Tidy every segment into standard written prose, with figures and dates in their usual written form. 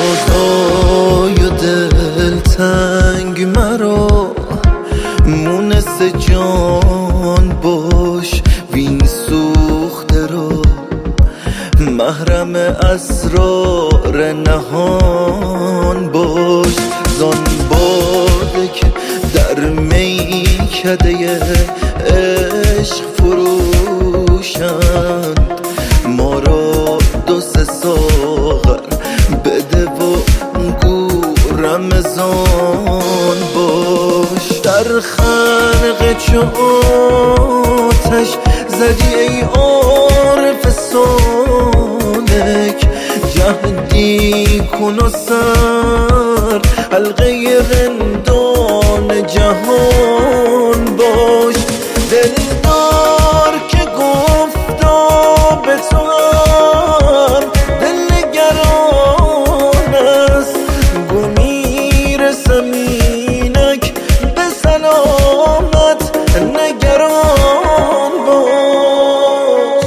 رازای دلتنگ مرا مونس جان باش وین سوخته را محرم اسرار نهان باش زان باده که در میکده عشق فروشند ما را دو سه ساغر بده و گو رمضان باش در خنق چو آتش زدی ای عارف سالک جهدی کن و سر حلقه رندان جهان باش دلدار که گفتا به تو هم دل نگران است گو میرسم اینک به سلامت نگران باش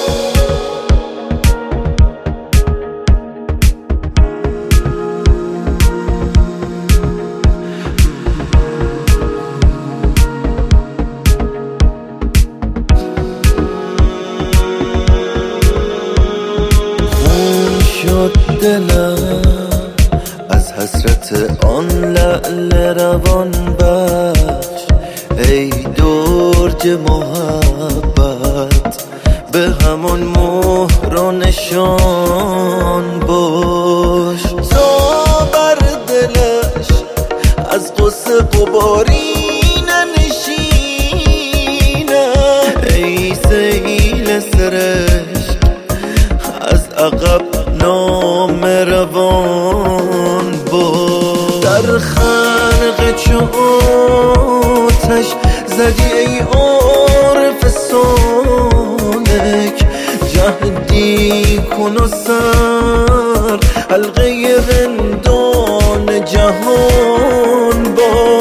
شد دلم از حسرت آن لعل روان بخش ای درج محبت به همان مهر و نشان باش تا بر دلش از غصه غباری ننشینه ای سیل سرشک از عقب نام روان باش در خنق چو آتش زدی ای عارف سالک جهدی کن و سر حلقه رندان جهان باش